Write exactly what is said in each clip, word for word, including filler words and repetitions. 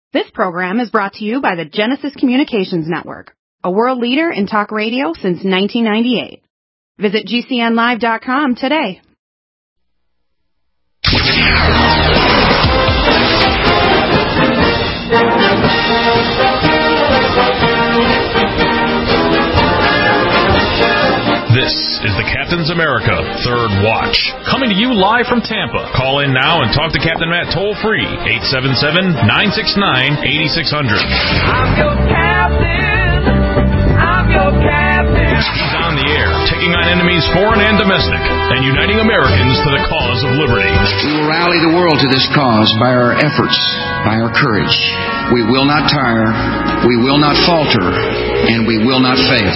This program is brought to you by the Genesis Communications Network, a world leader in talk radio since nineteen ninety-eight. Visit G C N live dot com today. This is the Captain's America Third Watch, coming to you live from Tampa. Call in now and talk to Captain Matt toll-free, eight seven seven, nine six nine, eight six zero zero. I'm your captain. I'm your captain. He's on the air, taking on enemies foreign and domestic, and uniting Americans to the cause of liberty. We will rally the world to this cause by our efforts, by our courage. We will not tire, we will not falter, and we will not fail.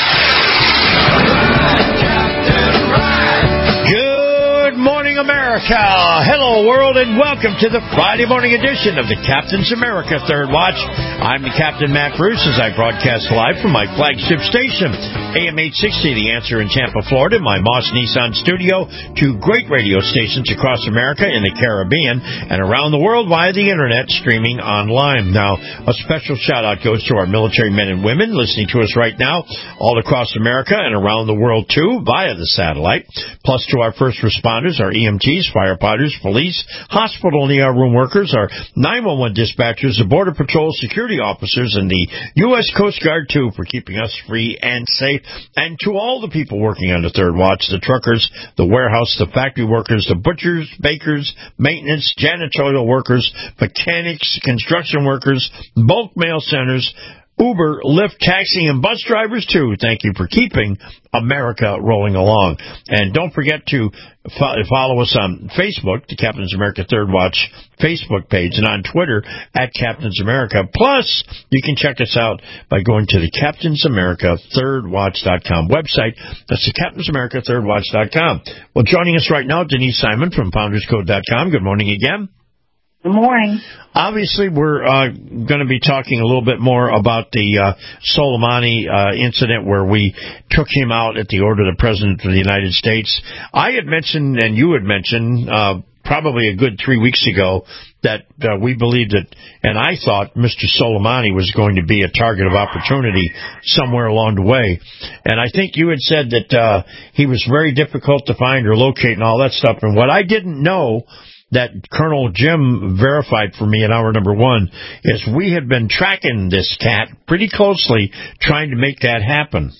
Good morning, America. Hello, world, and welcome to the Friday morning edition of the Captain's America Third Watch. I'm the Captain Matt Bruce as I broadcast live from my flagship station, A M eight sixty, The Answer in Tampa, Florida, my Moss Nissan studio, two great radio stations across America, in the Caribbean, and around the world via the internet, streaming online. Now, a special shout-out goes to our military men and women listening to us right now, all across America and around the world, too, via the satellite, plus to our first responders, our E M Ts, firefighters, police, hospital and E R room workers, our nine one one dispatchers, the Border Patrol, security officers, and the U S Coast Guard, too, for keeping us free and safe. And to all the people working on the Third Watch, the truckers, the warehouse, the factory workers, the butchers, bakers, maintenance, janitorial workers, mechanics, construction workers, bulk mail centers, Uber, Lyft, taxi, and bus drivers, too. Thank you for keeping America rolling along. And don't forget to fo- follow us on Facebook, the Captain's America Third Watch Facebook page, and on Twitter, at Captain's America. Plus, you can check us out by going to the Captain's America Third Watch dot com website. That's the Captain's America Third Watch dot com. Well, joining us right now, Denise Simon from Founders Code dot com. Good morning again. Good morning. Obviously, we're uh, going to be talking a little bit more about the uh, Soleimani uh, incident where we took him out at the order of the President of the United States. I had mentioned, and you had mentioned, uh, probably a good three weeks ago, that uh, we believed that, and I thought Mister Soleimani was going to be a target of opportunity somewhere along the way. And I think you had said that uh, he was very difficult to find or locate and all that stuff. And what I didn't know, that Colonel Jim verified for me in hour number one, is we had been tracking this cat pretty closely, trying to make that happen.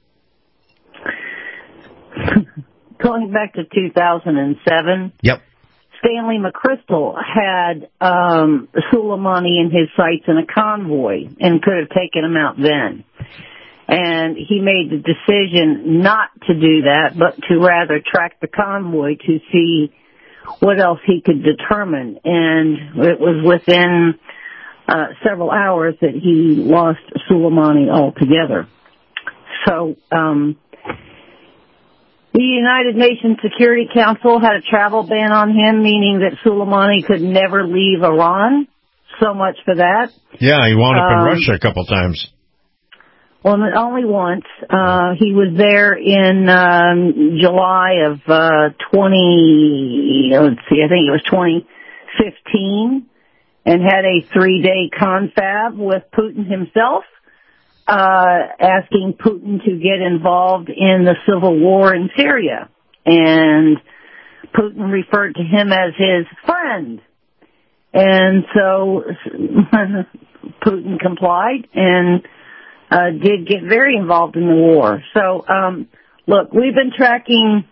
Going back to two thousand seven, yep. Stanley McChrystal had um, Soleimani in his sights in a convoy and could have taken him out then. And he made the decision not to do that, but to rather track the convoy to see what else he could determine. And it was within uh, several hours that he lost Soleimani altogether. So um, the United Nations Security Council had a travel ban on him, meaning that Soleimani could never leave Iran. So much for that. Yeah, he wound up um, in Russia a couple times. Well, only once. Uh, he was there in um, July of uh, twenty. Let's see, I think it was twenty fifteen, and had a three-day confab with Putin himself, uh, asking Putin to get involved in the civil war in Syria, and Putin referred to him as his friend, and so Putin complied and Uh, did get very involved in the war. So, um, look, we've been tracking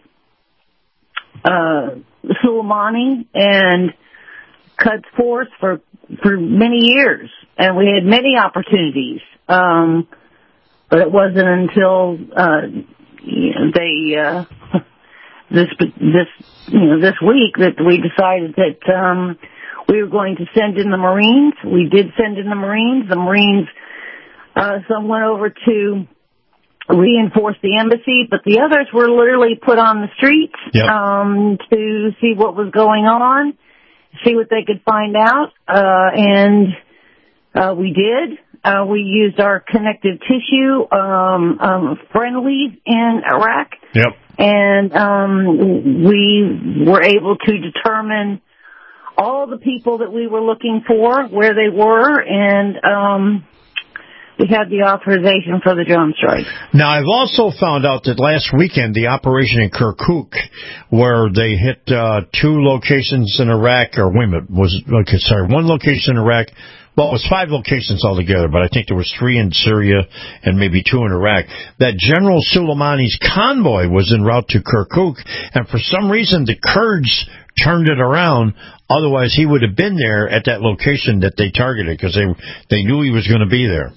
uh, Soleimani and Quds Force for for many years, and we had many opportunities. Um, but it wasn't until uh, you know, they uh, this this you know this week that we decided that um, we were going to send in the Marines. We did send in the Marines. The Marines. Uh, some went over to reinforce the embassy, but the others were literally put on the streets yep. um, to see what was going on, see what they could find out, uh, and uh, we did. Uh, we used our connective tissue um, um, friendlies in Iraq, yep. and um, we were able to determine all the people that we were looking for, where they were, and um, we had the authorization for the drone strike. Now, I've also found out that last weekend, the operation in Kirkuk, where they hit uh, two locations in Iraq, or wait a minute, was okay, sorry, one location in Iraq. Well, it was five locations altogether, but I think there was three in Syria and maybe two in Iraq. That General Soleimani's convoy was en route to Kirkuk, and for some reason the Kurds turned it around. Otherwise, he would have been there at that location that they targeted because they they knew he was going to be there.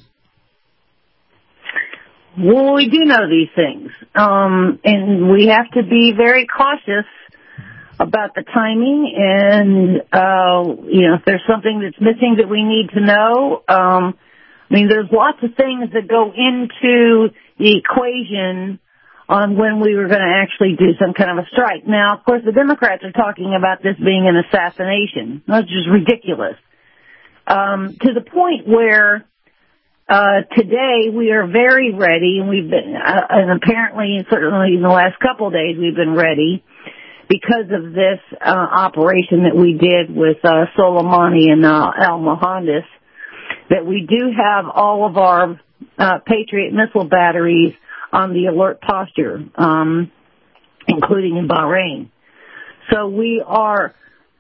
Well, we do know these things, um, and we have to be very cautious about the timing, and, uh, you know, if there's something that's missing that we need to know. Um, I mean, there's lots of things that go into the equation on when we were going to actually do some kind of a strike. Now, of course, the Democrats are talking about this being an assassination. That's just ridiculous. Um, to the point where, uh, today we are very ready, and we've been, uh, and apparently, certainly in the last couple of days, we've been ready, because of this uh, operation that we did with uh, Soleimani and uh, al-Mohandes, that we do have all of our uh, Patriot missile batteries on the alert posture, um, including in Bahrain. So we are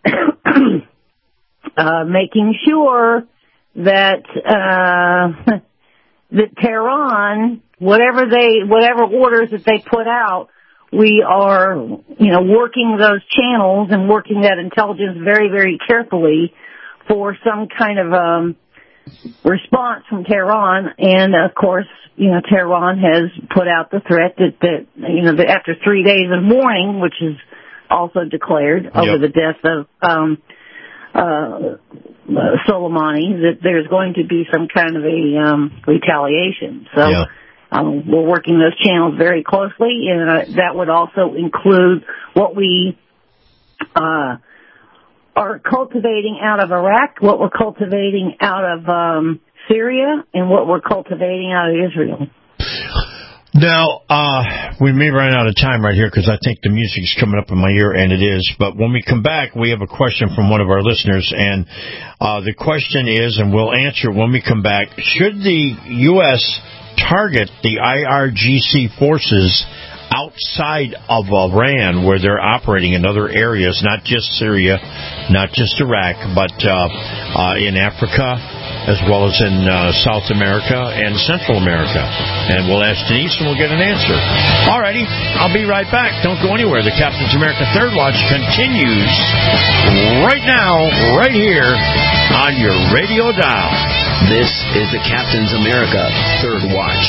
uh, making sure that uh, that Tehran, whatever they, whatever orders that they put out, we are, you know, working those channels and working that intelligence very, very carefully for some kind of um, response from Tehran. And, of course, you know, Tehran has put out the threat that, that you know, that after three days of mourning, which is also declared over yep. the death of um, uh, Soleimani, that there's going to be some kind of a um, retaliation. So. Yeah. Um, we're working those channels very closely, and uh, that would also include what we uh, are cultivating out of Iraq, what we're cultivating out of um, Syria, and what we're cultivating out of Israel. Now, uh, we may run out of time right here because I think the music's coming up in my ear, and it is. But when we come back, we have a question from one of our listeners, and uh, the question is, and we'll answer when we come back, should the U S target the I R G C forces outside of Iran, where they're operating in other areas, not just Syria, not just Iraq, but uh, uh, in Africa, as well as in uh, South America and Central America. And we'll ask Denise, and we'll get an answer. All righty, I'll be right back. Don't go anywhere. The Captain's America Third Watch continues right now, right here on your radio dial. This is the Captain's America Third Watch.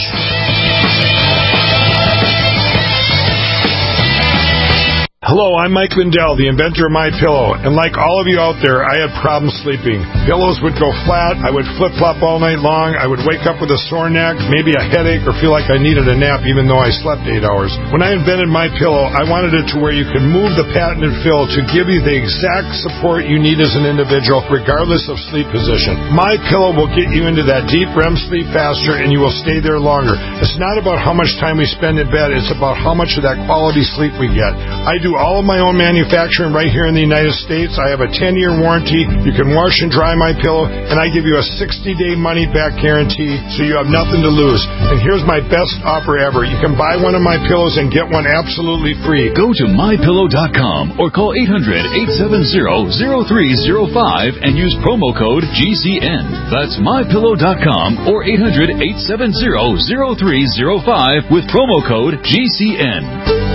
Hello, I'm Mike Lindell, the inventor of MyPillow, and like all of you out there, I had problems sleeping. Pillows would go flat, I would flip-flop all night long, I would wake up with a sore neck, maybe a headache, or feel like I needed a nap even though I slept eight hours. When I invented MyPillow, I wanted it to where you could move the patented fill to give you the exact support you need as an individual, regardless of sleep position. MyPillow will get you into that deep R E M sleep faster, and you will stay there longer. It's not about how much time we spend in bed, it's about how much of that quality sleep we get. I do all of my own manufacturing right here in the United States. I have a ten-year warranty. You can wash and dry my pillow, and I give you a sixty-day money-back guarantee, so you have nothing to lose. And here's my best offer ever. You can buy one of my pillows and get one absolutely free. Go to my pillow dot com or call eight hundred, eight seven zero, zero three zero five and use promo code G C N. That's my pillow dot com or eight hundred, eight seven zero, zero three zero five with promo code G C N.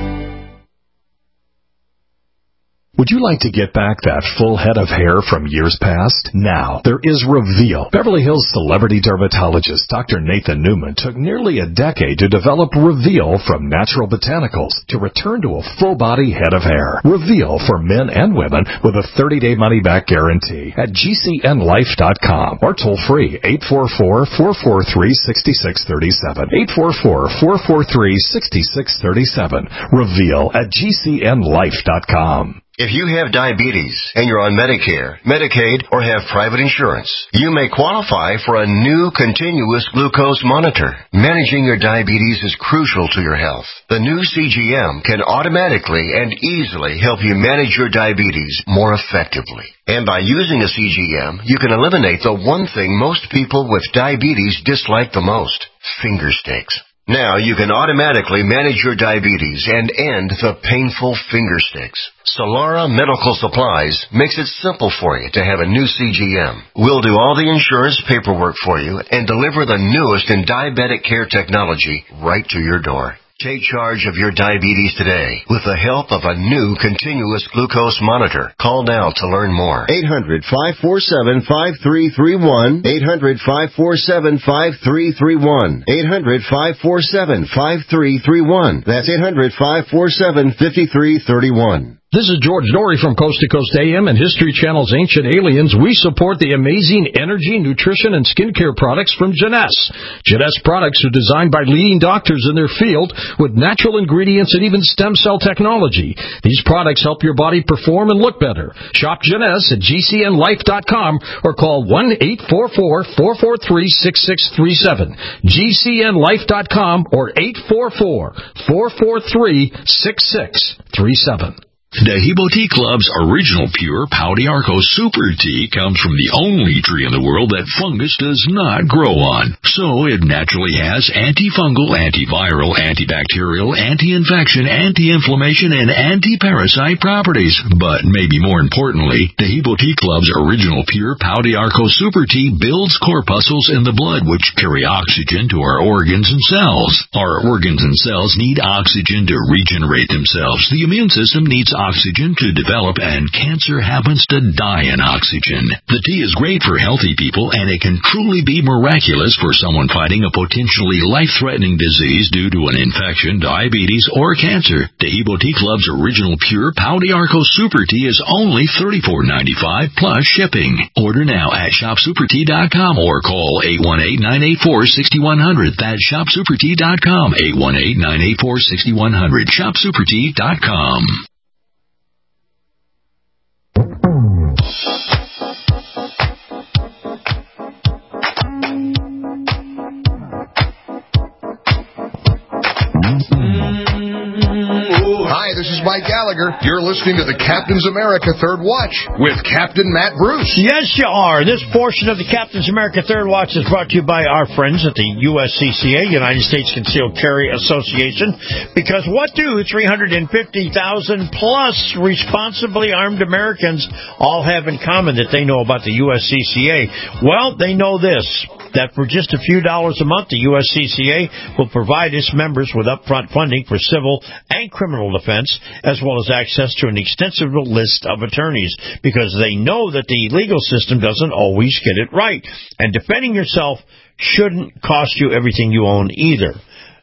Would you like to get back that full head of hair from years past? Now, there is Reveal. Beverly Hills celebrity dermatologist Doctor Nathan Newman took nearly a decade to develop Reveal from natural botanicals to return to a full-body head of hair. Reveal for men and women with a thirty-day money-back guarantee at G C N life dot com or toll-free eight four four, four four three, six six three seven. eight four four, four four three, six six three seven. Reveal at G C N life dot com. If you have diabetes and you're on Medicare, Medicaid, or have private insurance, you may qualify for a new continuous glucose monitor. Managing your diabetes is crucial to your health. The new C G M can automatically and easily help you manage your diabetes more effectively. And by using a C G M, you can eliminate the one thing most people with diabetes dislike the most, finger sticks. Now you can automatically manage your diabetes and end the painful finger sticks. Solara Medical Supplies makes it simple for you to have a new C G M. We'll do all the insurance paperwork for you and deliver the newest in diabetic care technology right to your door. Take charge of your diabetes today with the help of a new continuous glucose monitor. Call now to learn more. eight hundred, five four seven, five three three one. eight hundred, five four seven, five three three one. eight hundred, five four seven, five three three one. That's eight hundred, five four seven, five three three one. This is George Norrie from Coast to Coast A M and History Channel's Ancient Aliens. We support the amazing energy, nutrition, and skincare products from Jeunesse. Jeunesse products are designed by leading doctors in their field with natural ingredients and even stem cell technology. These products help your body perform and look better. Shop Jeunesse at G C N life dot com or call one eight four four, four four three, six six three seven. G C N life dot com or eight four four, four four three, six six three seven. Dehibo Tea Club's original pure Pau d'Arco Super Tea comes from the only tree in the world that fungus does not grow on. So it naturally has antifungal, antiviral, antibacterial, anti-infection, anti-inflammation, and anti-parasite properties. But maybe more importantly, Dehibo Tea Club's original pure Pau d'Arco Super Tea builds corpuscles in the blood which carry oxygen to our organs and cells. Our organs and cells need oxygen to regenerate themselves. The immune system needs oxygen to develop, and cancer happens to die in oxygen. The tea is great for healthy people, and it can truly be miraculous for someone fighting a potentially life-threatening disease due to an infection, diabetes, or cancer. Dehibo Tea Club's original pure Pau d'Arco Super Tea is only thirty-four ninety-five plus shipping. Order now at shop super tea dot com or call eight one eight, nine eight four, six one zero zero. That's shop super tea dot com, eight one eight, nine eight four, six one zero zero. shop super tea dot com. Hi, this is Mike Gallagher. You're listening to the Captain's America Third Watch with Captain Matt Bruce. Yes, you are. This portion of the Captain's America Third Watch is brought to you by our friends at the U S C C A, United States Concealed Carry Association. Because what do three hundred fifty thousand plus responsibly armed Americans all have in common that they know about the U S C C A? Well, they know this, that for just a few dollars a month, the U S C C A will provide its members with upfront funding for civil and criminal defense, as well as access to an extensive list of attorneys, because they know that the legal system doesn't always get it right. And defending yourself shouldn't cost you everything you own either.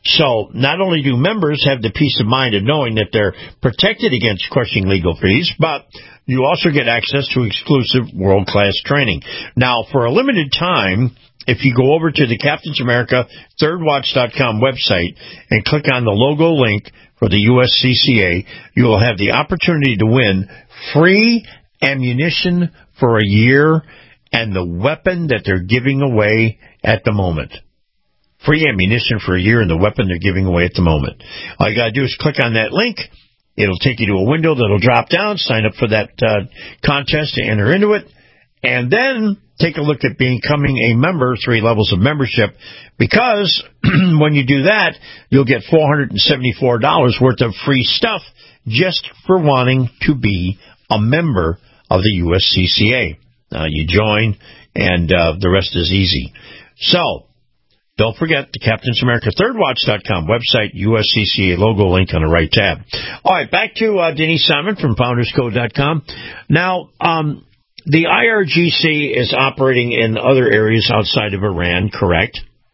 So not only do members have the peace of mind of knowing that they're protected against crushing legal fees, but you also get access to exclusive world-class training. Now, for a limited time, if you go over to the Captain's America Third Watch dot com website and click on the logo link for the U S C C A, you will have the opportunity to win free ammunition for a year and the weapon that they're giving away at the moment. Free ammunition for a year and the weapon they're giving away at the moment. All you got to do is click on that link. It'll take you to a window that'll drop down. Sign up for that uh, contest to enter into it. And then take a look at becoming a member, three levels of membership, because when you do that, you'll get four hundred seventy-four dollars worth of free stuff just for wanting to be a member of the U S C C A. Uh, you join, and uh, the rest is easy. So, don't forget the Captain's America Third Watch dot com website, U S C C A logo link on the right tab. All right, back to uh, Denise Simon from Founders Code dot com. Now, um, the I R G C is operating in other areas outside of Iran, correct?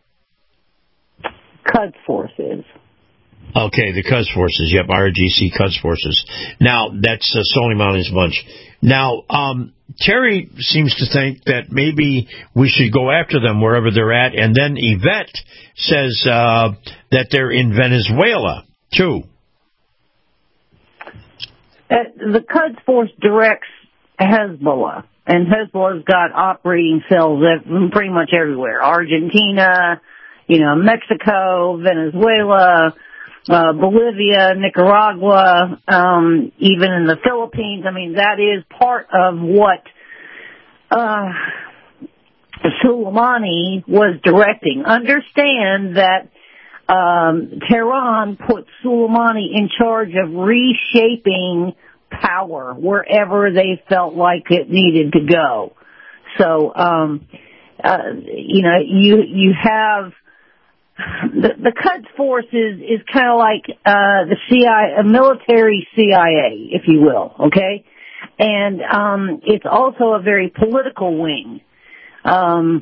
Quds Forces. Okay, the Quds Forces. Yep, I R G C Quds Forces. Now, that's uh, Sony Mountains Bunch. Now, um, Terry seems to think that maybe we should go after them wherever they're at, and then Yvette says uh, that they're in Venezuela, too. Uh, the Quds Force directs Hezbollah, and Hezbollah's got operating cells pretty much everywhere. Argentina, you know, Mexico, Venezuela, uh, Bolivia, Nicaragua, um, even in the Philippines. I mean, that is part of what uh, Soleimani was directing. Understand that um, Tehran put Soleimani in charge of reshaping power wherever they felt like it needed to go. So, um, uh, you know, you you have the, the Quds Force is, is kind of like uh, the C I A, a military C I A, if you will. Okay, and um, it's also a very political wing. Um,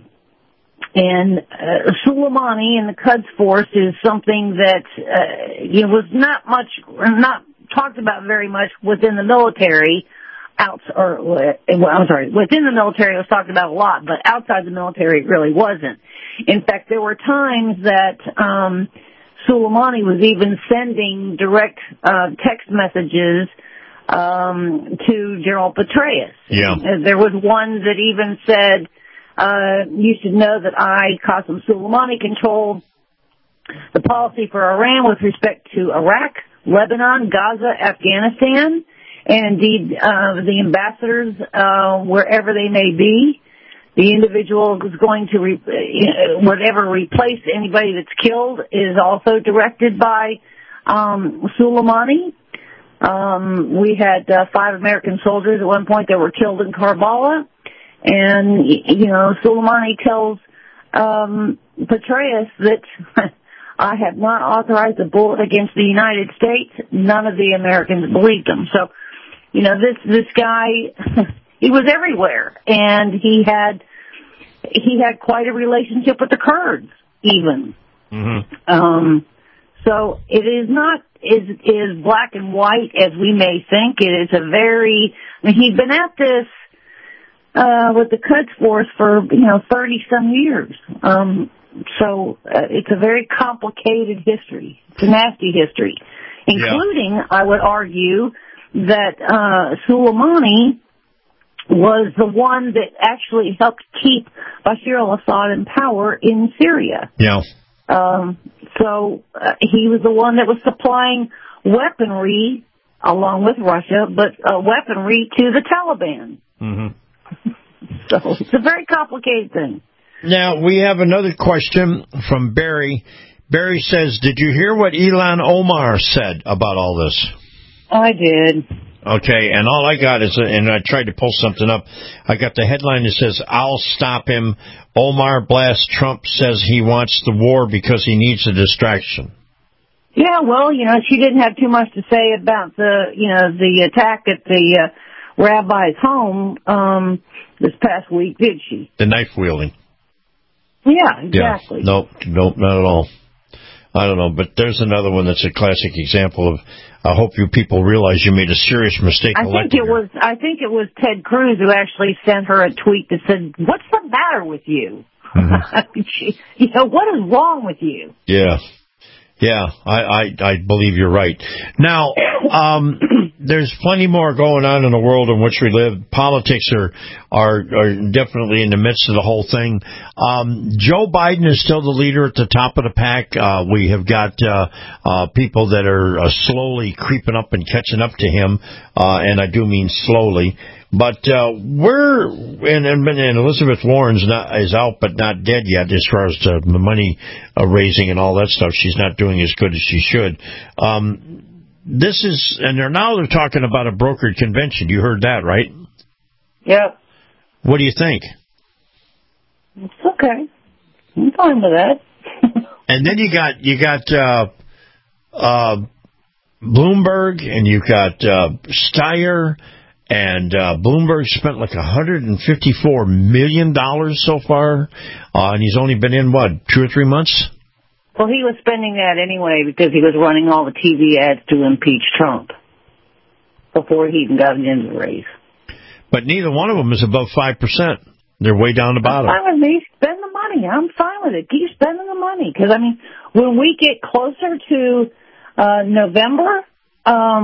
and uh, Soleimani and the Quds Force is something that uh, you know was not much, not talked about very much within the military. Out or well, I'm sorry, within the military it was talked about a lot, but outside the military it really wasn't. In fact, there were times that um, Soleimani was even sending direct uh, text messages um, to General Petraeus. Yeah. There was one that even said, uh, "You should know that I, Qasem Soleimani, control the policy for Iran with respect to Iraq, Lebanon, Gaza, Afghanistan, and indeed uh, the ambassadors, uh, wherever they may be. The individual is going to, re- uh, whatever replace anybody that's killed is also directed by um, Soleimani. Um, we had uh, five American soldiers at one point that were killed in Karbala. And, you know, Soleimani tells um, Petraeus that I have not authorized a bullet against the United States. None of the Americans believed him. So, you know, this this guy, he was everywhere, and he had he had quite a relationship with the Kurds, even. Mm-hmm. Um, so it is not is is black and white as we may think. It is a very. I mean, he'd been at this uh, with the Quds Force for you know thirty some years. Um, so uh, it's a very complicated history. It's a nasty history, including, yeah. I would argue, that uh, Soleimani was the one that actually helped keep Bashar al-Assad in power in Syria. Yeah. Um, so uh, he was the one that was supplying weaponry, along with Russia, but uh, weaponry to the Taliban. Mm-hmm. So it's a very complicated thing. Now, we have another question from Barry. Barry says, did you hear what Ilhan Omar said about all this? I did. Okay, and all I got is, and I tried to pull something up, I got the headline that says, I'll stop him. Omar blasts Trump, says he wants the war because he needs a distraction. Yeah, well, you know, she didn't have too much to say about the, you know, the attack at the uh, rabbi's home um, this past week, did she? The knife wielding. Yeah, exactly. Yeah. Nope, nope, not at all. I don't know, but there's another one that's a classic example of, I hope you people realize you made a serious mistake. I think it was, I think it was Ted Cruz who actually sent her a tweet that said, what's the matter with you? Mm-hmm. she, you know, what is wrong with you? Yeah. Yeah, I, I, I believe you're right. Now, um, there's plenty more going on in the world in which we live. Politics are, are, are definitely in the midst of the whole thing. Um, Joe Biden is still the leader at the top of the pack. Uh, we have got, uh, uh, people that are uh, slowly creeping up and catching up to him. Uh, and I do mean slowly. But uh, we're and, and and Elizabeth Warren's not is out, but not dead yet as far as the money uh, raising and all that stuff. She's not doing as good as she should. Um, this is and they're now they're talking about a brokered convention. You heard that, right? Yeah. What do you think? It's okay. I'm fine with that. And then you got you got uh, uh, Bloomberg and you got uh, Steyer. And uh, Bloomberg spent like one hundred fifty-four million dollars so far, uh, and he's only been in, what, two or three months? Well, he was spending that anyway because he was running all the T V ads to impeach Trump before he even got into the race. But neither one of them is above five percent. They're way down the bottom. I'm fine with me. Spend the money. I'm fine with it. Keep spending the money. Because, I mean, when we get closer to uh, November, um,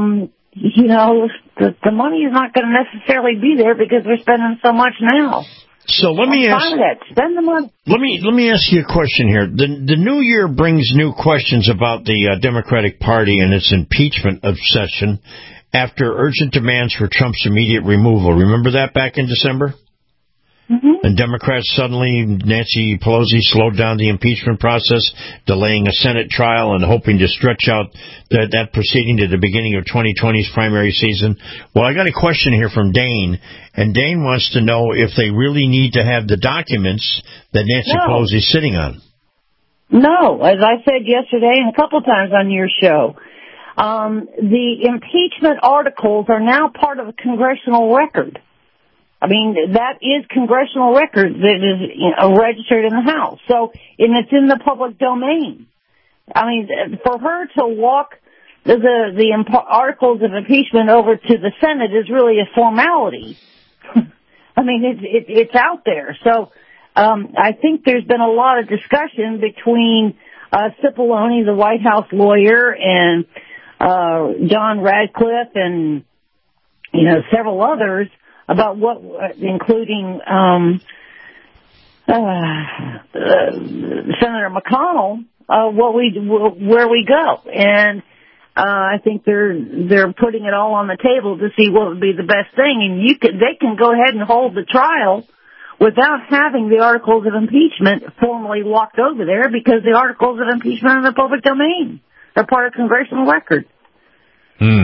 you know, the, the money is not going to necessarily be there because we're spending so much now. So let me I'm ask. fine with that. Spend the money. Let me let me ask you a question here. The the new year brings new questions about the uh, Democratic Party and its impeachment obsession after urgent demands for Trump's immediate removal. Remember that back in December? Mm-hmm. And Democrats suddenly, Nancy Pelosi slowed down the impeachment process, delaying a Senate trial and hoping to stretch out that, that proceeding to the beginning of twenty twenty's primary season. Well, I got a question here from Dane, and Dane wants to know if they really need to have the documents that Nancy No. Pelosi's sitting on. No, as I said yesterday and a couple times on your show, um, the impeachment articles are now part of a congressional record. I mean, that is congressional record that is, you know, registered in the House. So, and it's in the public domain. I mean, for her to walk the the, the imp- articles of impeachment over to the Senate is really a formality. I mean, it, it, it's out there. So, um, I think there's been a lot of discussion between uh, Cipollone, the White House lawyer, and uh, John Radcliffe, and you know, several others, about what, including um, uh, uh, Senator McConnell, uh, what we where we go, and uh, I think they're they're putting it all on the table to see what would be the best thing, and you can they can go ahead and hold the trial without having the articles of impeachment formally walked over there, because the articles of impeachment are in the public domain. They're part of congressional record. Hmm.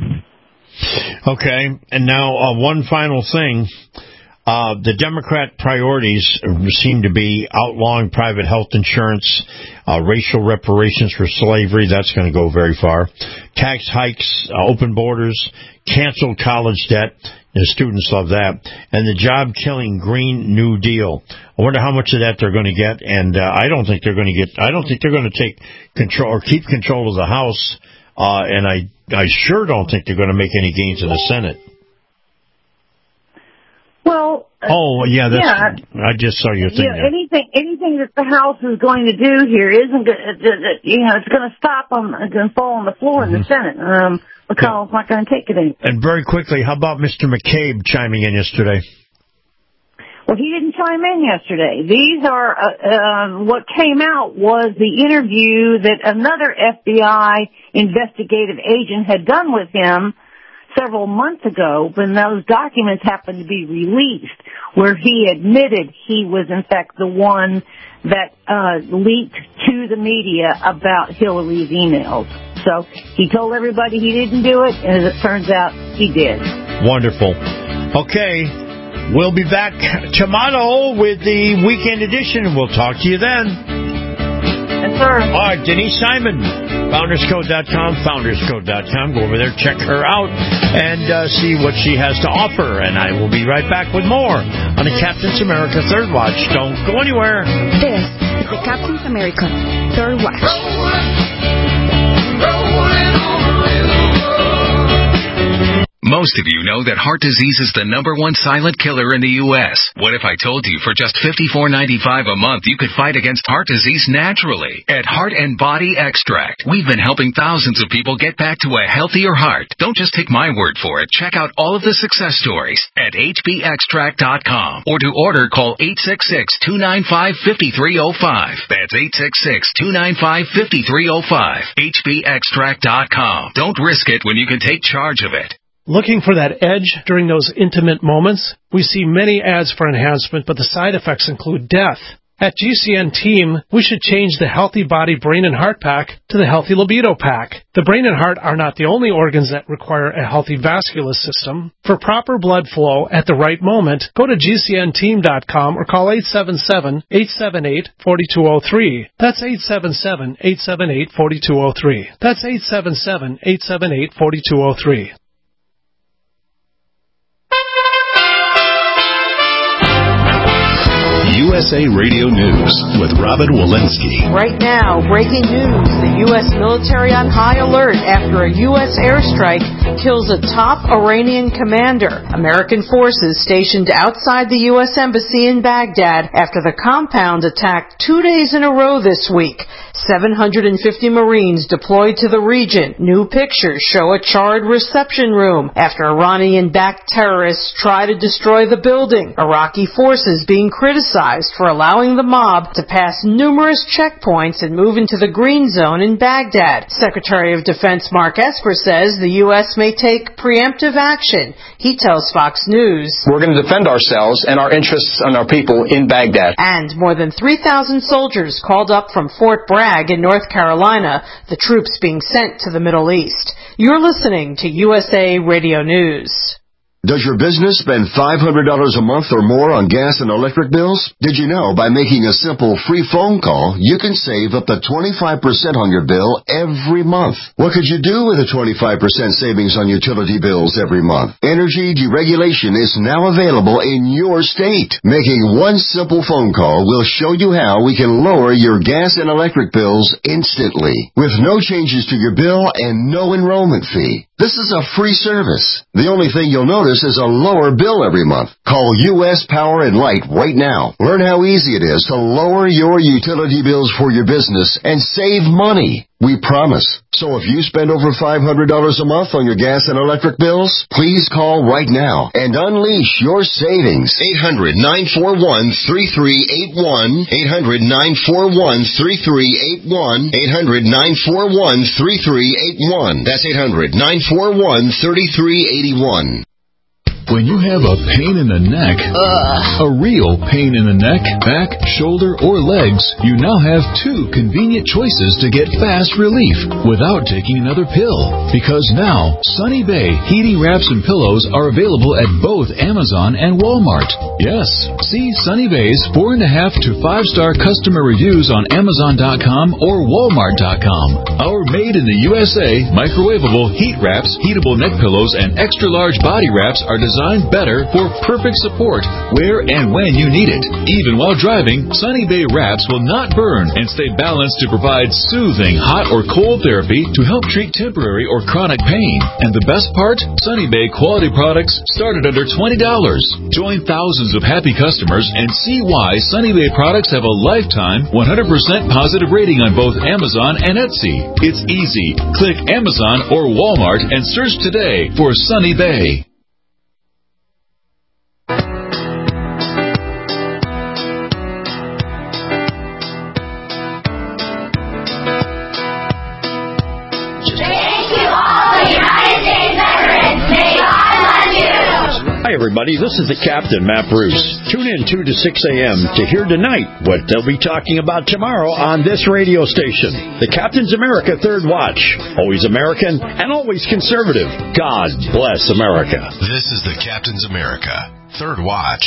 Okay, and now uh, one final thing. Uh, the Democrat priorities seem to be outlawing private health insurance, uh, racial reparations for slavery, that's going to go very far, tax hikes, uh, open borders, canceled college debt, the students love that, and the job-killing Green New Deal. I wonder how much of that they're going to get, and uh, I don't think they're going to get, I don't think they're going to take control or keep control of the House. Uh, and I, I sure don't think they're going to make any gains in the Senate. Well, uh, oh yeah, that's. Yeah, I just saw your thing you know, there. anything, anything that the House is going to do here isn't, go- uh, you know, it's going to stop on, it's going to fall on the floor mm-hmm. in the Senate. Um, McConnell's yeah. not going to take it anymore. And very quickly, how about Mister McCabe chiming in yesterday? Well, he didn't chime in yesterday. These are, uh, uh, what came out was the interview that another F B I investigative agent had done with him several months ago, when those documents happened to be released, where he admitted he was in fact the one that, uh, leaked to the media about Hillary's emails. So he told everybody he didn't do it, and as it turns out, he did. Wonderful. Okay. We'll be back tomorrow with the weekend edition, and we'll talk to you then. Yes, sir. All right, Denise Simon, founders code dot com, founders code dot com. Go over there, check her out, and uh, see what she has to offer. And I will be right back with more on the Captain's America Third Watch. Don't go anywhere. This is the Captain's America Third Watch. Most of you know that heart disease is the number one silent killer in the U S What if I told you for just fifty-four ninety-five a month you could fight against heart disease naturally? At Heart and Body Extract, we've been helping thousands of people get back to a healthier heart. Don't just take my word for it. Check out all of the success stories at H B extract dot com, or to order, call eight six six, two nine five, five three zero five. That's eight six six, two nine five, five three zero five. H B extract dot com. Don't risk it when you can take charge of it. Looking for that edge during those intimate moments? We see many ads for enhancement, but the side effects include death. At G C N Team, we should change the Healthy Body Brain and Heart Pack to the Healthy Libido Pack. The brain and heart are not the only organs that require a healthy vascular system. For proper blood flow at the right moment, go to G C N team dot com or call eight seven seven, eight seven eight, four two zero three. That's eight seven seven, eight seven eight, four two zero three. That's eight seven seven, eight seven eight, four two zero three. U U S A Radio News with Robin Walensky. Right now, breaking news. The U S military on high alert after a U S airstrike kills a top Iranian commander. American forces stationed outside the U S Embassy in Baghdad after the compound attacked two days in a row this week. seven hundred fifty Marines deployed to the region. New pictures show a charred reception room after Iranian-backed terrorists try to destroy the building. Iraqi forces being criticized for allowing the mob to pass numerous checkpoints and move into the green zone in Baghdad. Secretary of Defense Mark Esper says the U S may take preemptive action. He tells Fox News, "We're going to defend ourselves and our interests and our people in Baghdad." And more than three thousand soldiers called up from Fort Bragg in North Carolina, the troops being sent to the Middle East. You're listening to U S A Radio News. Does your business spend five hundred dollars a month or more on gas and electric bills? Did you know by making a simple free phone call, you can save up to twenty-five percent on your bill every month? What could you do with a twenty-five percent savings on utility bills every month? Energy deregulation is now available in your state. Making one simple phone call will show you how we can lower your gas and electric bills instantly, with no changes to your bill and no enrollment fee. This is a free service. The only thing you'll notice is a lower bill every month. Call U S Power and Light right now. Learn how easy it is to lower your utility bills for your business and save money. We promise. So if you spend over five hundred dollars a month on your gas and electric bills, please call right now and unleash your savings. eight hundred, nine four one, three three eight one. eight hundred, nine four one, three three eight one. eight hundred, nine four one, three three eight one. That's eight hundred, nine four one, three three eight one. When you have a pain in the neck, Ugh. a real pain in the neck, back, shoulder, or legs, you now have two convenient choices to get fast relief without taking another pill. Because now, Sunny Bay heating wraps and pillows are available at both Amazon and Walmart. Yes, see Sunny Bay's four and a half to five star customer reviews on Amazon dot com or Walmart dot com. Our made in the U S A microwavable heat wraps, heatable neck pillows, and extra large body wraps are designed better for perfect support where and when you need it. Even while driving, Sunny Bay wraps will not burn and stay balanced to provide soothing hot or cold therapy to help treat temporary or chronic pain. And the best part? Sunny Bay quality products start at under twenty dollars. Join thousands of happy customers and see why Sunny Bay products have a lifetime one hundred percent positive rating on both Amazon and Etsy. It's easy. Click Amazon or Walmart and search today for Sunny Bay. Hi, everybody. This is the Captain, Matt Bruce. Tune in two to six a.m. to hear tonight what they'll be talking about tomorrow on this radio station. The Captain's America Third Watch. Always American and always conservative. God bless America. This is the Captain's America Third Watch.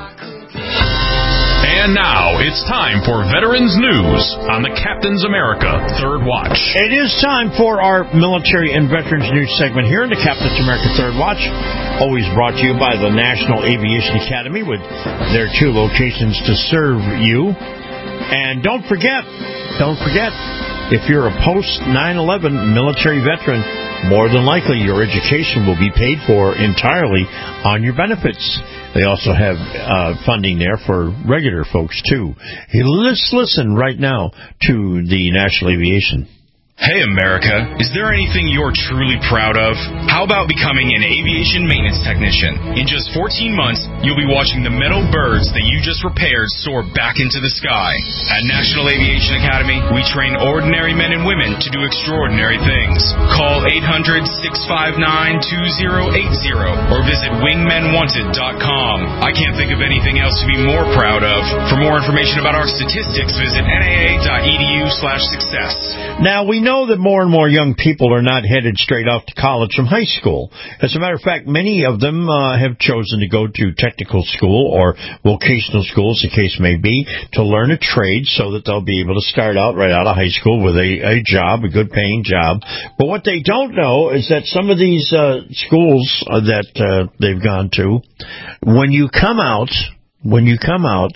And now it's time for Veterans News on the Captain's America Third Watch. It is time for our military and veterans news segment here in the Captain's America Third Watch. Always brought to you by the National Aviation Academy with their two locations to serve you. And don't forget, don't forget, if you're a post nine eleven military veteran, more than likely your education will be paid for entirely on your benefits. They also have uh, funding there for regular folks, too. Let's listen right now to the National Aviation. Hey, America, is there anything you're truly proud of? How about becoming an aviation maintenance technician? In just fourteen months, you'll be watching the metal birds that you just repaired soar back into the sky. At National Aviation Academy, we train ordinary men and women to do extraordinary things. Call eight hundred, six five nine, two zero eight zero or visit wingmen wanted dot com. I can't think of anything else to be more proud of. For more information about our statistics, visit N A A dot E D U slash success. Now, we know that more and more young people are not headed straight off to college from high school. As a matter of fact, many of them uh, have chosen to go to technical school or vocational school, as the case may be, to learn a trade so that they'll be able to start out right out of high school with a, a job, a good-paying job. But what they don't know is that some of these uh, schools uh, that uh, they've gone to, when you come out, when you come out,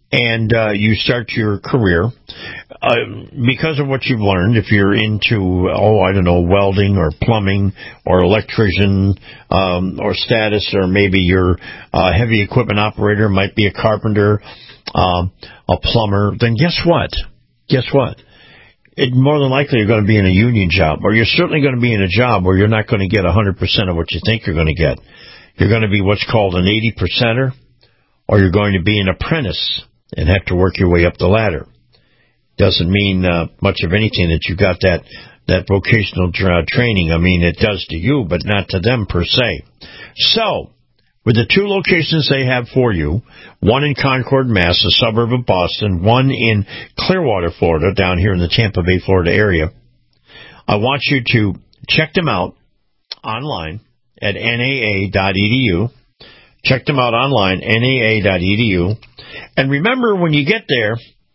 and uh, you start your career, uh, because of what you've learned, if you're into, oh, I don't know, welding or plumbing or electrician um, or status, or maybe you're a heavy equipment operator, might be a carpenter, um, a plumber, then guess what? Guess what? It, more than likely you're going to be in a union job, or you're certainly going to be in a job where you're not going to get one hundred percent of what you think you're going to get. You're going to be what's called an eighty percenter, or you're going to be an apprentice and have to work your way up the ladder. Doesn't mean uh, much of anything that you got that, that vocational tra- training. I mean, it does to you, but not to them per se. So, with the two locations they have for you, one in Concord, Mass., a suburb of Boston, one in Clearwater, Florida, down here in the Tampa Bay, Florida area, I want you to check them out online at N A A dot E D U. Check them out online, N A A dot E D U. And remember, when you get there,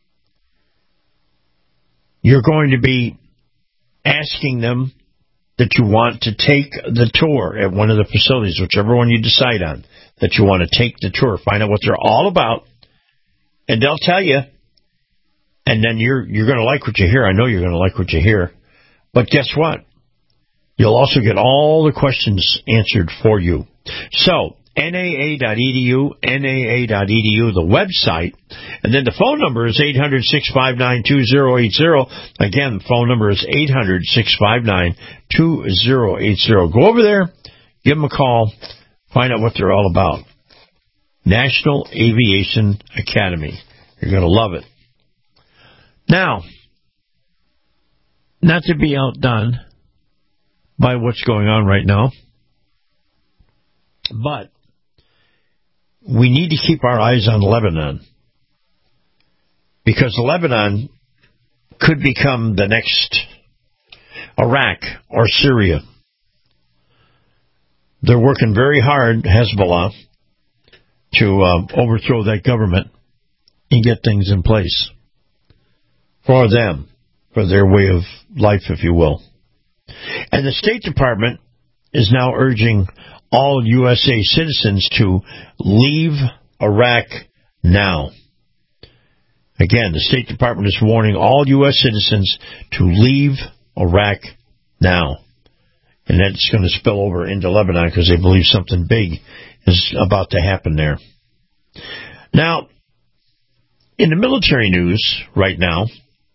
you're going to be asking them that you want to take the tour at one of the facilities, whichever one you decide on, that you want to take the tour, find out what they're all about, and they'll tell you, and then you're you're going to like what you hear. I know you're going to like what you hear. But guess what? You'll also get all the questions answered for you. So, N A A dot E D U, N A A dot E D U, the website. And then the phone number is eight hundred, six five nine, two zero eight zero. Again, the phone number is eight hundred, six five nine, two zero eight zero. Go over there, give them a call, find out what they're all about. National Aviation Academy. You're going to love it. Now, not to be outdone by what's going on right now, but we need to keep our eyes on Lebanon, because Lebanon could become the next Iraq or Syria. They're working very hard, Hezbollah, to uh, overthrow that government and get things in place for them, for their way of life, if you will. And the State Department is now urging all U S A citizens to leave Iraq now. Again, the State Department is warning all U S citizens to leave Iraq now. And that's going to spill over into Lebanon because they believe something big is about to happen there. Now, in the military news right now,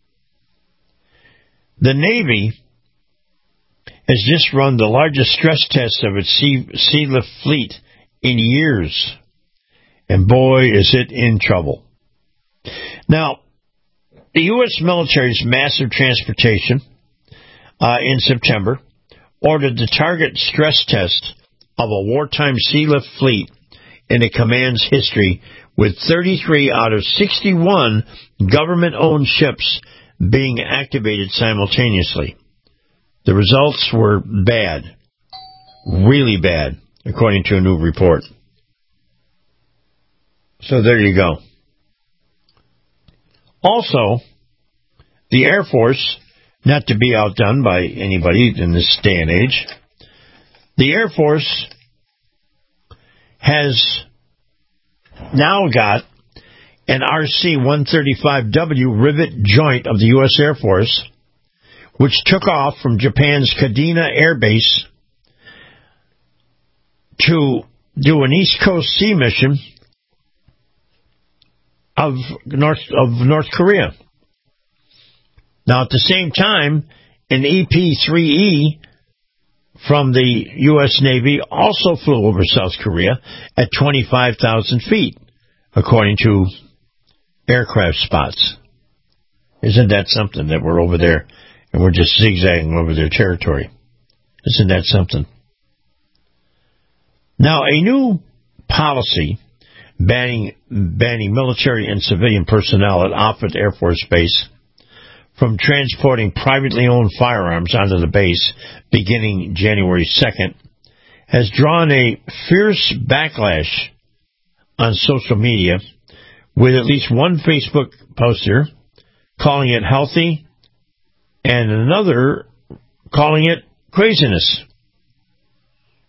the Navy has just run the largest stress test of its sea, Sea-Lift fleet in years. And boy, is it in trouble. Now, the U S military's massive transportation uh, in September ordered the target stress test of a wartime Sea-Lift fleet in the command's history, with thirty-three out of sixty-one government-owned ships being activated simultaneously. The results were bad, really bad, according to a new report. So there you go. Also, the Air Force, not to be outdone by anybody in this day and age, the Air Force has now got an R C one thirty-five W rivet joint of the U S Air Force, which took off from Japan's Kadena Air Base to do an East Coast sea mission of North of North Korea. Now, at the same time, an E P three E from the U S Navy also flew over South Korea at twenty-five thousand feet, according to aircraft spots. Isn't that something that we're over there and we're just zigzagging over their territory? Isn't that something? Now, a new policy banning banning military and civilian personnel at Offutt Air Force Base from transporting privately owned firearms onto the base beginning January second has drawn a fierce backlash on social media, with at least one Facebook poster calling it healthy and another calling it craziness.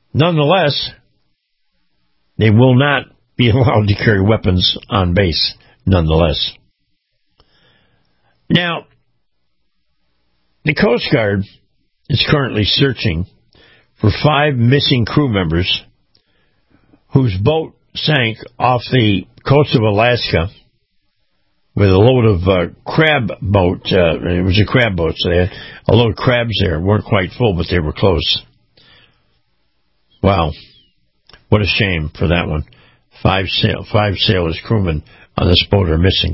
Nonetheless, they will not be allowed to carry weapons on base. nonetheless. Now, the Coast Guard is currently searching for five missing crew members whose boat sank off the coast of Alaska with a load of uh, crab boat. Uh, it was a crab boat, so they had a load of crabs there. Weren't quite full, but they were close. Wow. What a shame for that one. Five, sail, five sailors, crewmen on this boat are missing.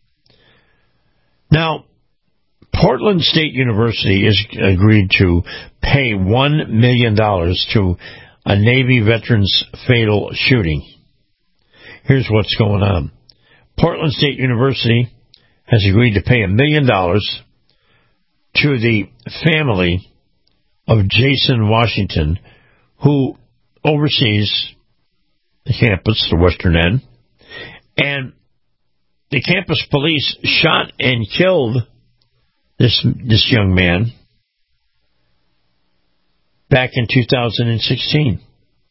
Now, Portland State University has agreed to pay one million dollars to a Navy veteran's fatal shooting. Here's what's going on. Portland State University has agreed to pay a million dollars to the family of Jason Washington, who oversees the campus, the western end, and the campus police shot and killed this this young man back in two thousand sixteen.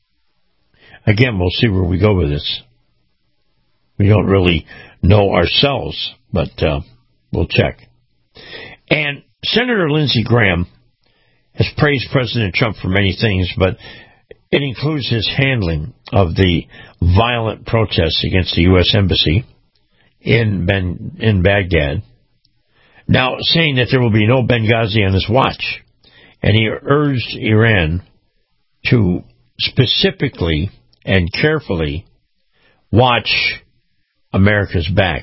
Again, we'll see where we go with this. We don't really know ourselves, but uh, we'll check. And Senator Lindsey Graham has praised President Trump for many things, but it includes his handling of the violent protests against the U S Embassy in Ben, in Baghdad. Now, saying that there will be no Benghazi on his watch. And he urged Iran to specifically and carefully watch America's back.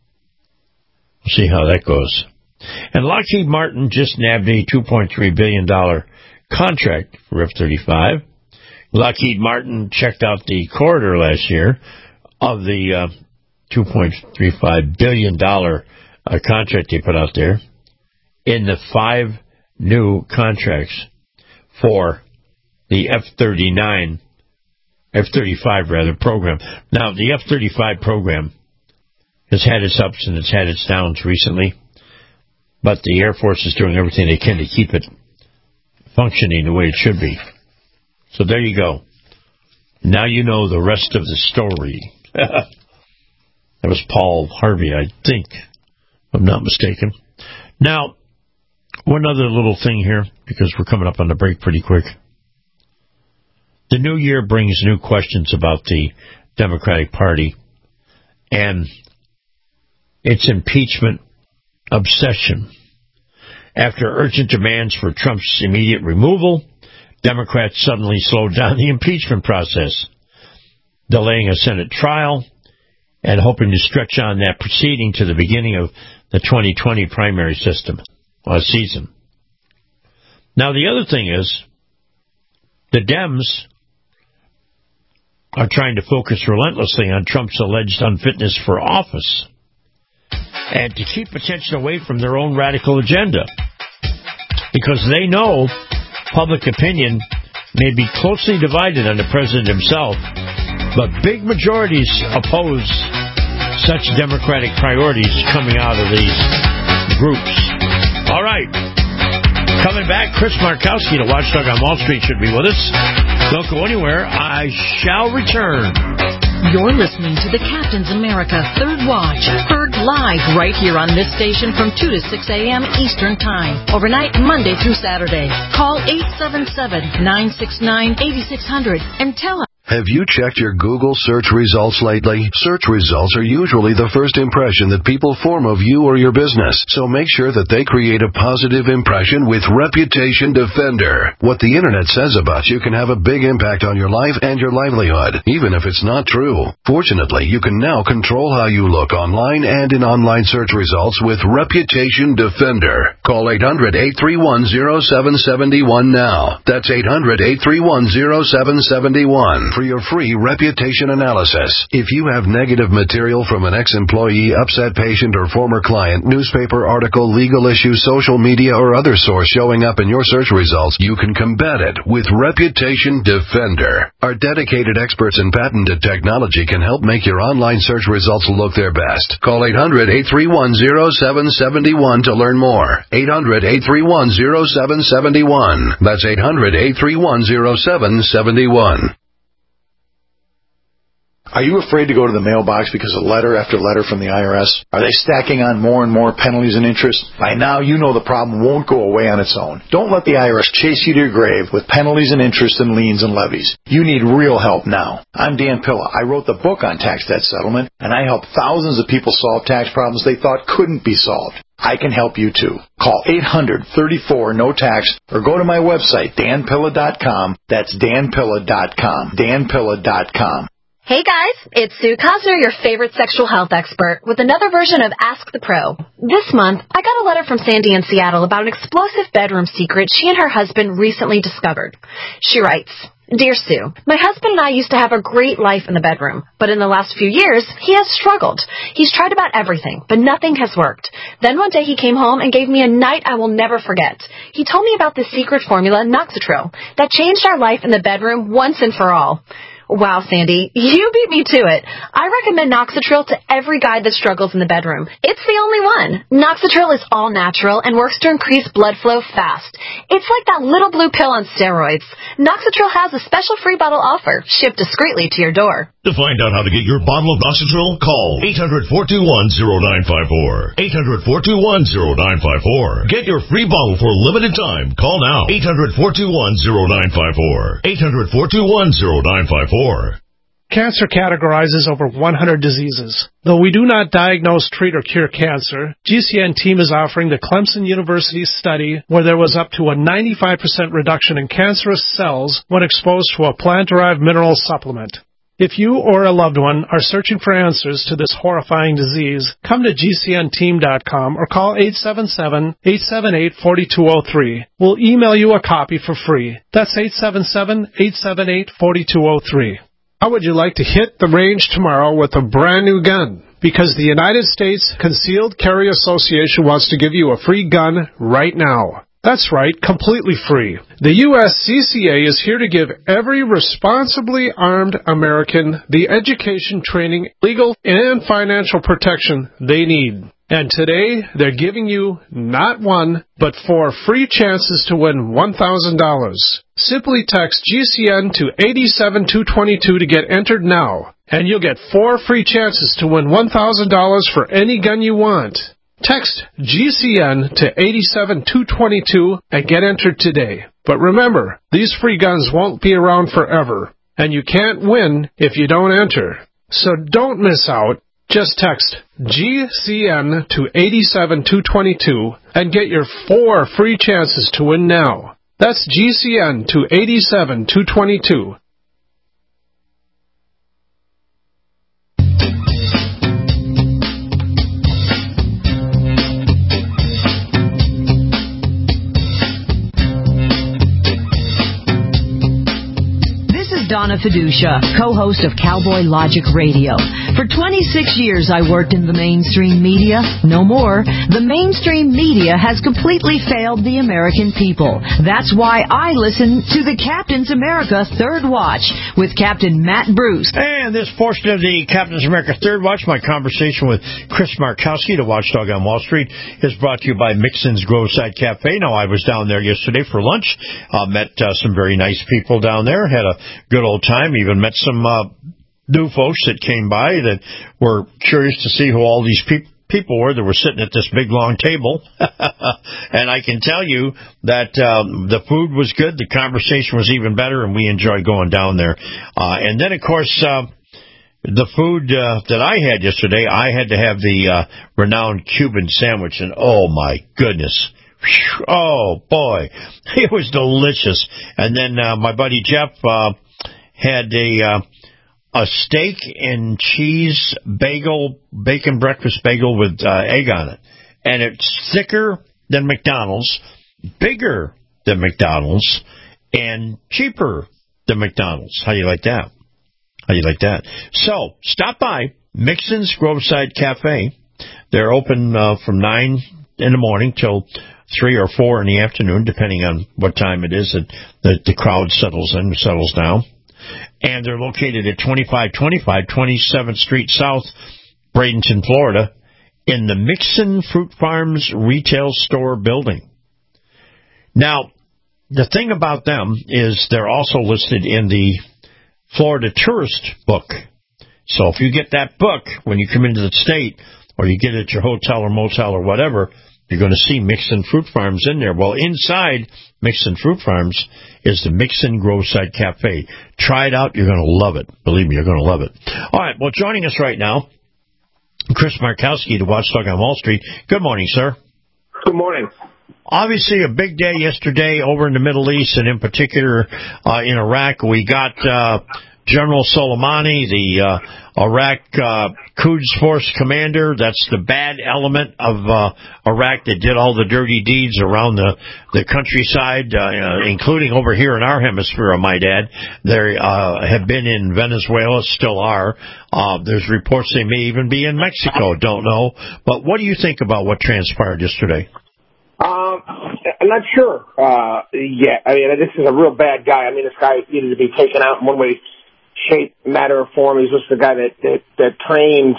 We'll see how that goes. And Lockheed Martin just nabbed a two point three billion dollars contract for F thirty-five. Lockheed Martin checked out the corridor last year of the uh, two point three five billion dollars uh, contract they put out there in the five new contracts for the F thirty-nine, F thirty-five rather, program. Now, the F thirty-five program has had its ups and it's had its downs recently, but the Air Force is doing everything they can to keep it functioning the way it should be. So there you go. Now you know the rest of the story. That was Paul Harvey, I think, if I'm not mistaken. Now, one other little thing here, because we're coming up on the break pretty quick. The new year brings new questions about the Democratic Party and its impeachment obsession. After urgent demands for Trump's immediate removal, Democrats suddenly slowed down the impeachment process, delaying a Senate trial and hoping to stretch on that proceeding to the beginning of the twenty twenty primary system uh, season. Now, the other thing is, the Dems are trying to focus relentlessly on Trump's alleged unfitness for office and to keep attention away from their own radical agenda, because they know public opinion may be closely divided on the president himself, but big majorities oppose such democratic priorities coming out of these groups. All right. Coming back, Chris Markowski, the watchdog on Wall Street, should be with us. Don't go anywhere. I shall return. You're listening to the Captain's America Third Watch, heard live right here on this station from two to six a.m. Eastern Time, overnight Monday through Saturday. Call eight seven seven, nine six nine, eight six zero zero and tell us. Have you checked your Google search results lately? Search results are usually the first impression that people form of you or your business, so make sure that they create a positive impression with Reputation Defender. What the internet says about you can have a big impact on your life and your livelihood, even if it's not true. Fortunately, you can now control how you look online and in online search results with Reputation Defender. Call eight hundred, eight three one, zero seven seven one now. That's eight hundred, eight three one, zero seven seven one. For your free reputation analysis. If you have negative material from an ex-employee, upset patient, or former client, newspaper article, legal issue, social media, or other source showing up in your search results, you can combat it with Reputation Defender. Our dedicated experts in patented technology can help make your online search results look their best. Call eight hundred, eight three one, zero seven seven one to learn more. eight hundred, eight three one, zero seven seven one. That's eight hundred, eight three one, zero seven seven one. Are you afraid to go to the mailbox because of letter after letter from the I R S? Are they stacking on more and more penalties and interest? By now, you know the problem won't go away on its own. Don't let the I R S chase you to your grave with penalties and interest and liens and levies. You need real help now. I'm Dan Pilla. I wrote the book on tax debt settlement, and I help thousands of people solve tax problems they thought couldn't be solved. I can help you too. Call eight hundred, thirty-four, no tax or go to my website, dan pilla dot com. That's dan pilla dot com. dan pilla dot com. Hey guys, it's Sue Cosner, your favorite sexual health expert, with another version of Ask the Pro. This month, I got a letter from Sandy in Seattle about an explosive bedroom secret she and her husband recently discovered. She writes, Dear Sue, my husband and I used to have a great life in the bedroom, but in the last few years, he has struggled. He's tried about everything, but nothing has worked. Then one day he came home and gave me a night I will never forget. He told me about the secret formula, Noxitril, that changed our life in the bedroom once and for all. Wow, Sandy, you beat me to it. I recommend Noxitril to every guy that struggles in the bedroom. It's the only one. Noxitril is all natural and works to increase blood flow fast. It's like that little blue pill on steroids. Noxitril has a special free bottle offer, shipped discreetly to your door. To find out how to get your bottle of Noxitril, call eight hundred, four two one, zero nine five four. eight hundred, four two one, zero nine five four. Get your free bottle for a limited time. Call now. eight hundred, four two one, zero nine five four. eight hundred, four two one, zero nine five four. Cancer categorizes over one hundred diseases. Though we do not diagnose, treat, or cure cancer, G C N team is offering the Clemson University study where there was up to a ninety-five percent reduction in cancerous cells when exposed to a plant-derived mineral supplement. If you or a loved one are searching for answers to this horrifying disease, come to G C N team dot com or call eight seven seven, eight seven eight, four two zero three. We'll email you a copy for free. That's eight seven seven, eight seven eight, four two zero three. How would you like to hit the range tomorrow with a brand new gun? Because the United States Concealed Carry Association wants to give you a free gun right now. That's right, completely free. The U S C C A is here to give every responsibly armed American the education, training, legal, and financial protection they need. And today, they're giving you not one, but four free chances to win one thousand dollars. Simply text G C N to eight seven two two two to get entered now, and you'll get four free chances to win one thousand dollars for any gun you want. Text G C N to eight seven two two two and get entered today. But remember, these free guns won't be around forever, and you can't win if you don't enter. So don't miss out. Just text G C N to eight seven two two two and get your four free chances to win now. That's G C N to eight seven two two two. Donna Fiducia, co-host of Cowboy Logic Radio. For twenty-six years, I worked in the mainstream media. No more. The mainstream media has completely failed the American people. That's why I listen to the Captain's America Third Watch with Captain Matt Bruce. And this portion of the Captain's America Third Watch, my conversation with Chris Markowski, the watchdog on Wall Street, is brought to you by Mixon's Groveside Cafe. Now, I was down there yesterday for lunch, uh, met uh, some very nice people down there, had a good old time, even met some uh, new folks that came by that were curious to see who all these pe- people were that were sitting at this big long table. And I can tell you that um, the food was good, the conversation was even better, and we enjoyed going down there. Uh, and then, of course, uh, the food uh, that I had yesterday, I had to have the uh, renowned Cuban sandwich, and oh my goodness. Oh, boy, it was delicious. And then uh, my buddy Jeff uh, had a uh, a steak and cheese bagel, bacon breakfast bagel with uh, egg on it. And it's thicker than McDonald's, bigger than McDonald's, and cheaper than McDonald's. How do you like that? How do you like that? So, stop by Mixon's Groveside Cafe. They're open uh, from nine in the morning till three or four in the afternoon, depending on what time it is that the, the crowd settles in, settles down. And they're located at twenty-five twenty-five twenty-seventh Street South, Bradenton, Florida, in the Mixon Fruit Farms retail store building. Now, the thing about them is they're also listed in the Florida Tourist Book. So if you get that book when you come into the state, or you get it at your hotel or motel or whatever, you're going to see Mixon Fruit Farms in there. Well, inside Mixon Fruit Farms is the Mixon Grove Side Cafe. Try it out. You're going to love it. Believe me, you're going to love it. All right. Well, joining us right now, Chris Markowski, the Watchdog on Wall Street. Good morning, sir. Good morning. Obviously, a big day yesterday over in the Middle East, and in particular uh, in Iraq. We got uh, General Soleimani, the uh, Iraq uh, Quds Force commander. That's the bad element of uh, Iraq that did all the dirty deeds around the, the countryside, uh, including over here in our hemisphere, I might add. They uh, have been in Venezuela, still are. Uh, there's reports they may even be in Mexico, don't know. But what do you think about what transpired yesterday? Um, I'm not sure uh, yet. I mean, this is a real bad guy. I mean, this guy needed to be taken out in one way, shape, matter, or form. He's just the guy that that, that trained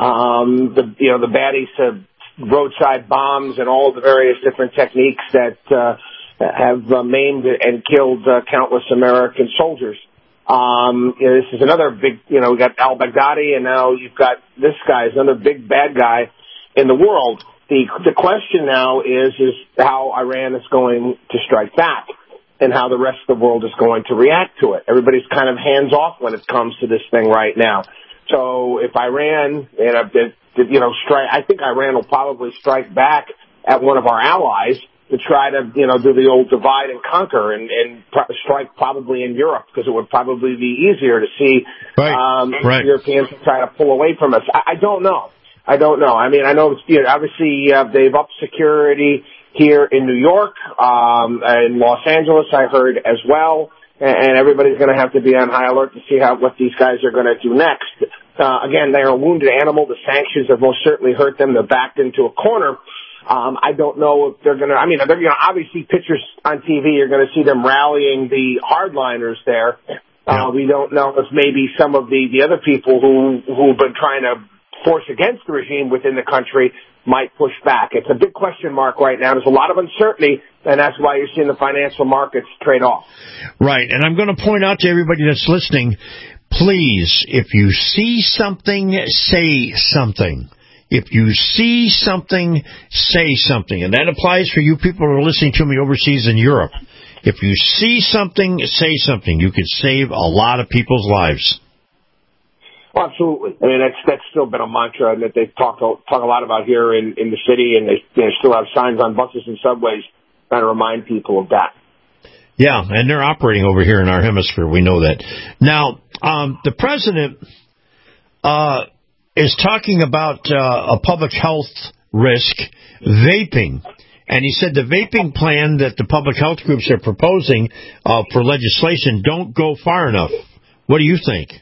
um, the you know the baddies to roadside bombs and all the various different techniques that uh, have uh, maimed and killed uh, countless American soldiers. Um, you know, this is another big. You know, we got al-Baghdadi, and now you've got this guy, is another big bad guy in the world. The the question now is is how Iran is going to strike back, and how the rest of the world is going to react to it. Everybody's kind of hands off when it comes to this thing right now. So if Iran, you know, did, did, you know, strike, I think Iran will probably strike back at one of our allies to try to, you know, do the old divide and conquer and, and pro- strike probably in Europe, because it would probably be easier to see right. um, right. Europeans try to pull away from us. I, I don't know. I don't know. I mean, I know, you know obviously uh, they've upped security here in New York, um, in Los Angeles, I heard as well, and everybody's going to have to be on high alert to see how what these guys are going to do next. Uh, again, they are a wounded animal. The sanctions have most certainly hurt them. They're backed into a corner. Um, I don't know if they're going to. I mean, they're, you know, obviously pictures on T V, you're going to see them rallying the hardliners there. Uh, we don't know if maybe some of the the other people who who've been trying to force against the regime within the country might push back. It's a big question mark right now. There's a lot of uncertainty, and that's why you're seeing the financial markets trade off. Right, and I'm going to point out to everybody that's listening, please, if you see something, say something. If you see something, say something. And that applies for you people who are listening to me overseas in Europe. If you see something, say something. You could save a lot of people's lives. Well, absolutely. I mean, that's that's still been a mantra that they talk talk a lot about here in, in the city, and they, they still have signs on buses and subways trying to remind people of that. Yeah, and they're operating over here in our hemisphere. We know that. Now, um, the president uh, is talking about uh, a public health risk, vaping. And he said the vaping plan that the public health groups are proposing uh, for legislation don't go far enough. What do you think?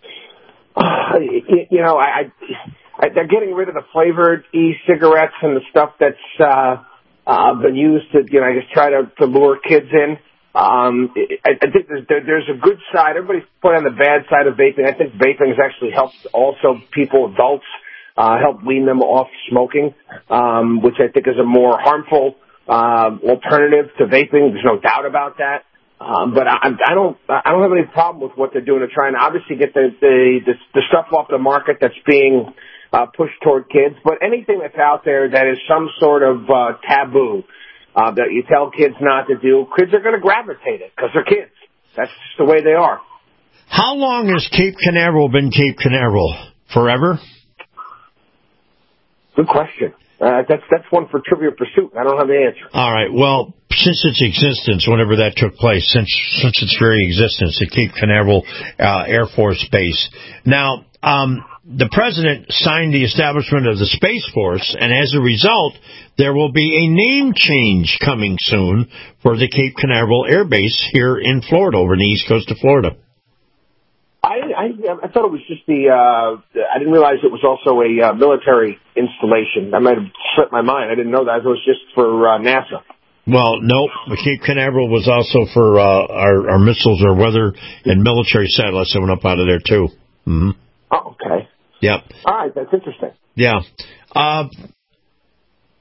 Uh, you, you know, I, I, they're getting rid of the flavored e-cigarettes and the stuff that's uh, uh, been used to, you know, I guess try to, to lure kids in. Um, I, I think there's, there, there's a good side. Everybody's put on the bad side of vaping. I think vaping has actually helped also people, adults, uh, help wean them off smoking, um, which I think is a more harmful uh, alternative to vaping. There's no doubt about that. Um, but I, I don't, I don't have any problem with what they're doing. They're trying to obviously get the, the, the, the stuff off the market that's being, uh, pushed toward kids. But anything that's out there that is some sort of, uh, taboo, uh, that you tell kids not to do, kids are going to gravitate it because they're kids. That's just the way they are. How long has Cape Canaveral been Cape Canaveral? Forever? Good question. Uh, that's that's one for Trivial Pursuit. I don't have the answer. All right. Well, since its existence, whenever that took place, since since its very existence, at Cape Canaveral uh, Air Force Base. Now, um, the president signed the establishment of the Space Force, and as a result, there will be a name change coming soon for the Cape Canaveral Air Base here in Florida, over the east coast of Florida. I, I, I thought it was just the, uh, I didn't realize it was also a uh, military installation. That might have slipped my mind. I didn't know that. It was just for uh, NASA. Well, nope. Cape Canaveral was also for uh, our, our missiles or weather and military satellites that went up out of there, too. Mm-hmm. Oh, okay. Yep. All right. That's interesting. Yeah. Uh,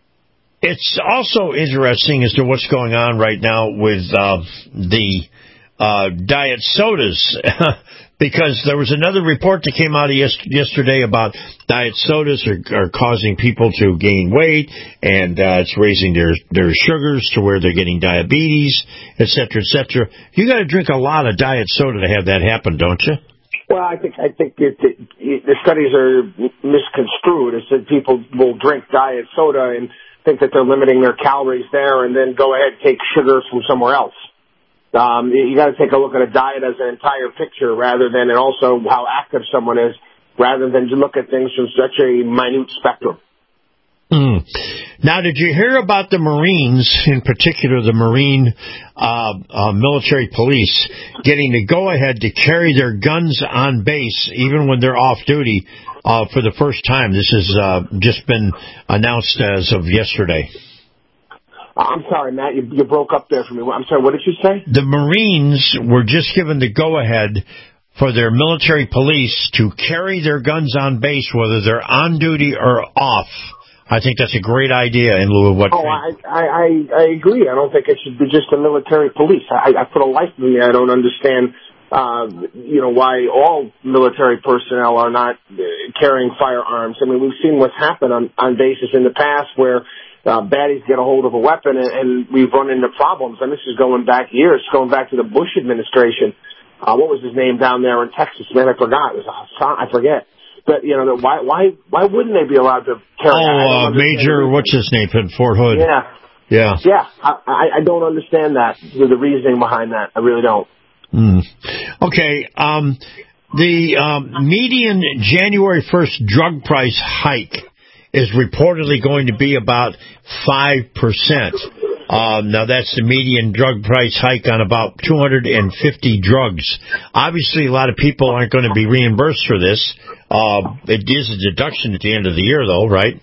it's also interesting as to what's going on right now with uh, the uh, diet sodas. Because there was another report that came out yes- yesterday about diet sodas are, are causing people to gain weight, and uh, it's raising their, their sugars to where they're getting diabetes, et cetera, et cetera. You got to drink a lot of diet soda to have that happen, don't you? Well, I think I think it, it, it, the studies are misconstrued. It said people will drink diet soda and think that they're limiting their calories there, and then go ahead and take sugars from somewhere else. Um, you got to take a look at a diet as an entire picture, rather than, and also how active someone is, rather than to look at things from such a minute spectrum. Mm. Now, did you hear about the Marines, in particular the Marine uh, uh, military police, getting the go-ahead to carry their guns on base, even when they're off duty, uh, for the first time? This has uh, just been announced as of yesterday. I'm sorry, Matt, you, you broke up there for me. I'm sorry, what did you say? The Marines were just given the go-ahead for their military police to carry their guns on base, whether they're on duty or off. I think that's a great idea in lieu of what... Oh, I, I, I, I agree. I don't think it should be just the military police. I, I for the life of me, I don't understand, uh, you know, why all military personnel are not uh, carrying firearms. I mean, we've seen what's happened on, on bases in the past where uh, baddies get a hold of a weapon and, and we've run into problems. And this is going back years, going back to the Bush administration. Uh, what was his name down there in Texas? Man, I forgot. It was Hassan, I forget. But, you know, why why why wouldn't they be allowed to carry? Oh, uh, Major, what's his name in Fort Hood? Yeah. Yeah. Yeah, I, I don't understand that, the reasoning behind that. I really don't. Mm. Okay, um, the um, median January first drug price hike is reportedly going to be about five percent. Um, now, that's the median drug price hike on about two hundred fifty drugs. Obviously, a lot of people aren't going to be reimbursed for this. Uh, it is a deduction at the end of the year, though, right?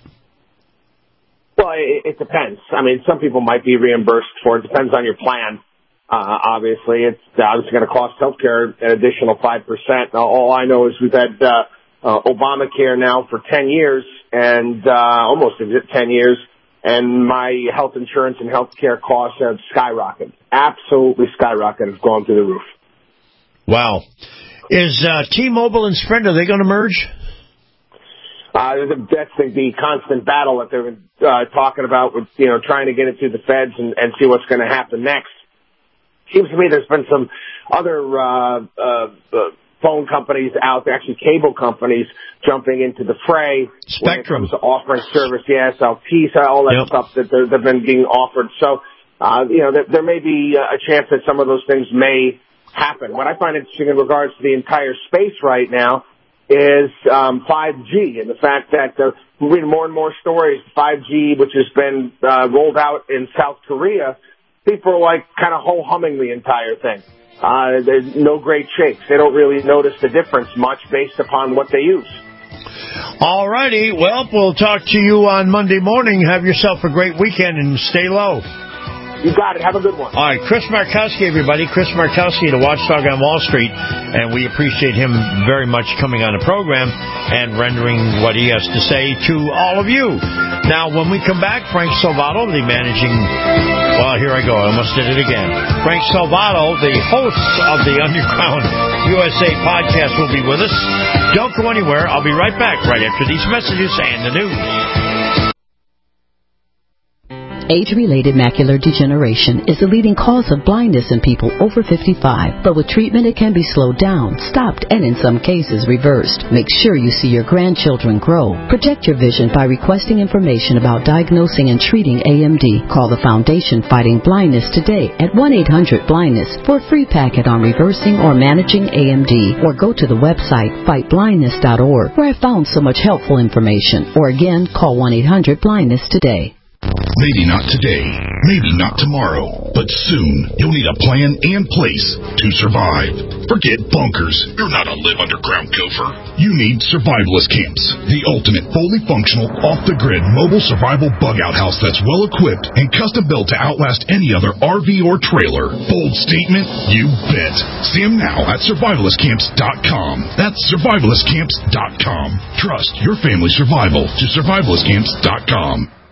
Well, it, it depends. I mean, some people might be reimbursed for it. It depends on your plan. Uh, obviously, it's obviously going to cost healthcare an additional five percent. Now, all I know is we've had uh, uh, Obamacare now for ten years, and uh, almost ten years. And my health insurance and health care costs have skyrocketed. Absolutely skyrocketed. It's gone through the roof. Wow. Is uh, T-Mobile and Sprint, are they going to merge? Uh, that's the, the constant battle that they've been uh, talking about with, you know, trying to get it through the feds and, and see what's going to happen next. Seems to me there's been some other uh, uh, uh, phone companies out there, actually cable companies, jumping into the fray. Spectrum. When it comes to offering service, yes, Altice, all that yep. stuff that they've been being offered. So, uh, you know, there, there may be a chance that some of those things may happen. What I find interesting in regards to the entire space right now is um, five G and the fact that uh, we're reading more and more stories. five G, which has been uh, rolled out in South Korea, people are like kind of ho-humming the entire thing. Uh, there's no great shakes. They don't really notice the difference much based upon what they use. All righty. Well, we'll talk to you on Monday morning. Have yourself a great weekend and stay low. You got it. Have a good one. All right. Chris Markowski, everybody. Chris Markowski, the Watchdog on Wall Street. And we appreciate him very much coming on the program and rendering what he has to say to all of you. Now, when we come back, Frank Salvato, the managing... Well, here I go. I almost did it again. Frank Salvato, the host of the Underground U S A podcast, will be with us. Don't go anywhere. I'll be right back right after these messages and the news. Age-related macular degeneration is the leading cause of blindness in people over fifty-five. But with treatment, it can be slowed down, stopped, and in some cases reversed. Make sure you see your grandchildren grow. Protect your vision by requesting information about diagnosing and treating A M D. Call the Foundation Fighting Blindness today at one eight hundred blindness for a free packet on reversing or managing A M D. Or go to the website fight blindness dot org, where I found so much helpful information. Or again, call one eight hundred blindness today. Maybe not today, maybe not tomorrow, but soon you'll need a plan and place to survive. Forget bunkers. You're not a live underground gopher. You need survivalist camps, the ultimate fully functional, off-the-grid mobile survival bug-out house that's well-equipped and custom-built to outlast any other R V or trailer. Bold statement? You bet. See them now at survivalist camps dot com. That's survivalist camps dot com. Trust your family's survival to survivalist camps dot com.